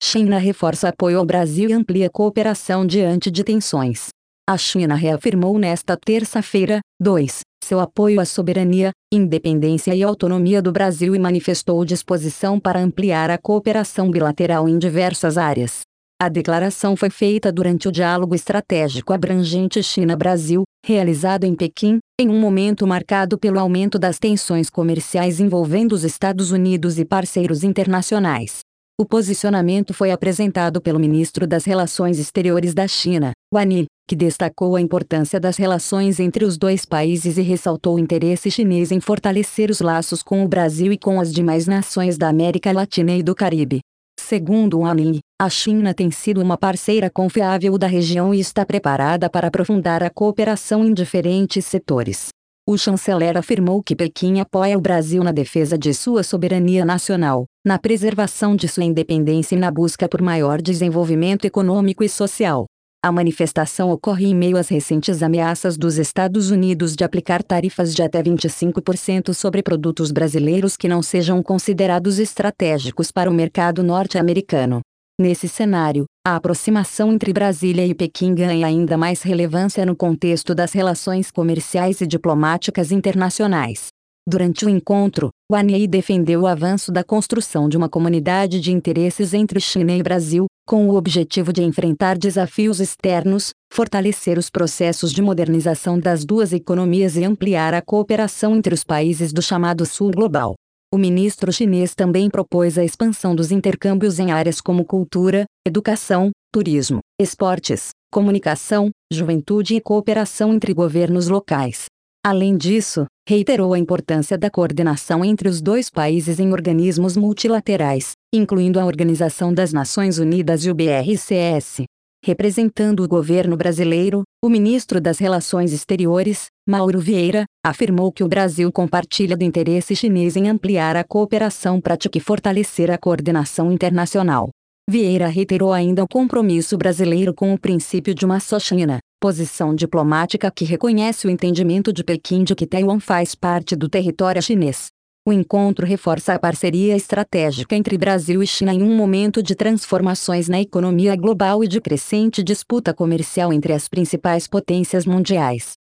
China reforça apoio ao Brasil e amplia cooperação diante de tensões. A China reafirmou nesta terça-feira, seu apoio à soberania, independência e autonomia do Brasil e manifestou disposição para ampliar a cooperação bilateral em diversas áreas. A declaração foi feita durante o diálogo estratégico abrangente China-Brasil, realizado em Pequim, em um momento marcado pelo aumento das tensões comerciais envolvendo os Estados Unidos e parceiros internacionais. O posicionamento foi apresentado pelo ministro das Relações Exteriores da China, Wang Yi, que destacou a importância das relações entre os dois países e ressaltou o interesse chinês em fortalecer os laços com o Brasil e com as demais nações da América Latina e do Caribe. Segundo Wang Yi, a China tem sido uma parceira confiável da região e está preparada para aprofundar a cooperação em diferentes setores. O chanceler afirmou que Pequim apoia o Brasil na defesa de sua soberania nacional, na preservação de sua independência e na busca por maior desenvolvimento econômico e social. A manifestação ocorre em meio às recentes ameaças dos Estados Unidos de aplicar tarifas de até 25% sobre produtos brasileiros que não sejam considerados estratégicos para o mercado norte-americano. Nesse cenário, a aproximação entre Brasília e Pequim ganha ainda mais relevância no contexto das relações comerciais e diplomáticas internacionais. Durante o encontro, Wang Yi defendeu o avanço da construção de uma comunidade de interesses entre China e Brasil, com o objetivo de enfrentar desafios externos, fortalecer os processos de modernização das duas economias e ampliar a cooperação entre os países do chamado Sul Global. O ministro chinês também propôs a expansão dos intercâmbios em áreas como cultura, educação, turismo, esportes, comunicação, juventude e cooperação entre governos locais. Além disso, reiterou a importância da coordenação entre os dois países em organismos multilaterais, incluindo a Organização das Nações Unidas e o BRCS. Representando o governo brasileiro, o ministro das Relações Exteriores, Mauro Vieira, afirmou que o Brasil compartilha do interesse chinês em ampliar a cooperação prática e fortalecer a coordenação internacional. Vieira reiterou ainda o compromisso brasileiro com o princípio de uma só China, posição diplomática que reconhece o entendimento de Pequim de que Taiwan faz parte do território chinês. O encontro reforça a parceria estratégica entre Brasil e China em um momento de transformações na economia global e de crescente disputa comercial entre as principais potências mundiais.